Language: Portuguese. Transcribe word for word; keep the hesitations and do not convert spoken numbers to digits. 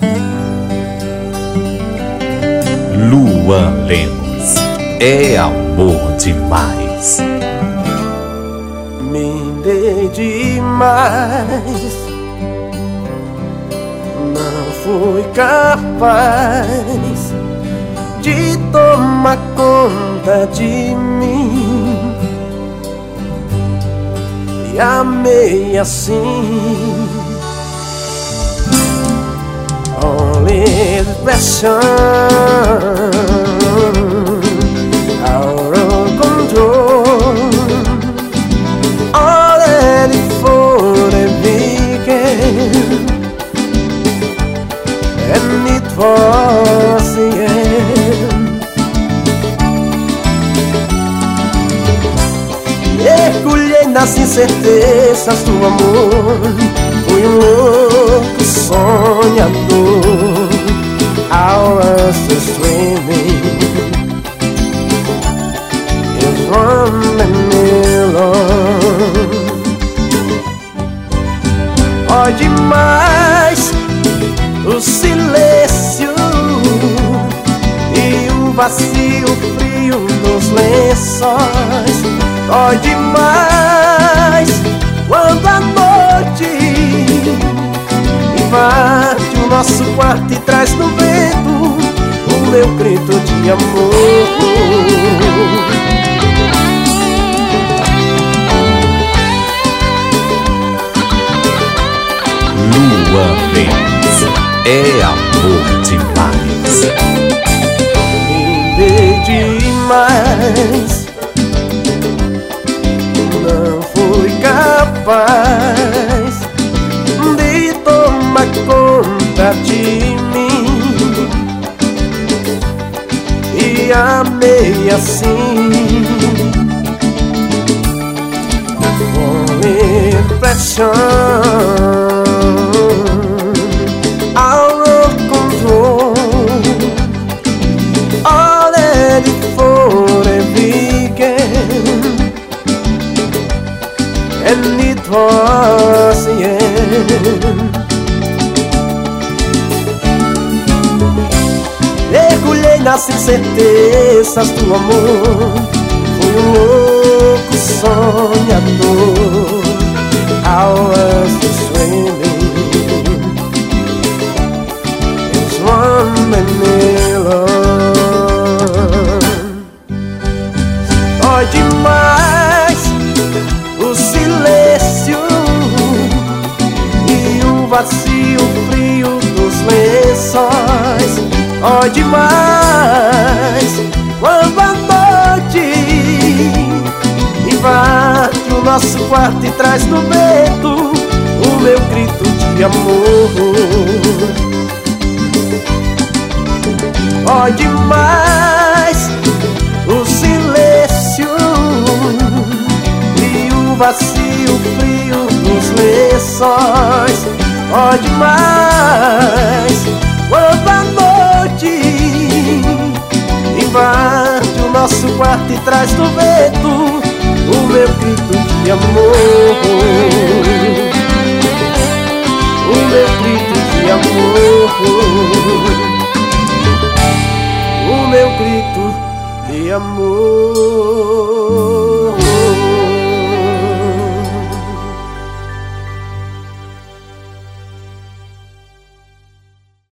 Luan Lemos, é amor demais. Me dei demais, não fui capaz de tomar conta de mim. E amei assim, only passion, out of control, already for the weekend, and it was the end. Mergulhei nas incertezas do amor, fui um louco sonhador. I was just dreaming, it was running me along. Oh, demais o silêncio e o vazio frio dos lençóis. Dói demais quando a noite invade o nosso quarto e traz no vento o meu grito de amor. Luan Lemos, é amor demais. Me demais, não fui capaz de tomar conta de mim. E amei assim, com impressão, out of control, already for a weekend, and it was the end. Mergulhei nas incertezas do amor, fui um louco sonhador. I was just dreaming, it's running me along. Dói demais o silêncio e o vazio frio dos lençóis. Dói demais quando a noite invade o nosso quarto e traz no vento o meu grito de amor. Dói demais o silêncio e o vazio frio dos lençóis. Dói demais quando a noite invade o nosso quarto e traz no vento o meu grito de amor. O meu grito de amor, o meu grito de amor.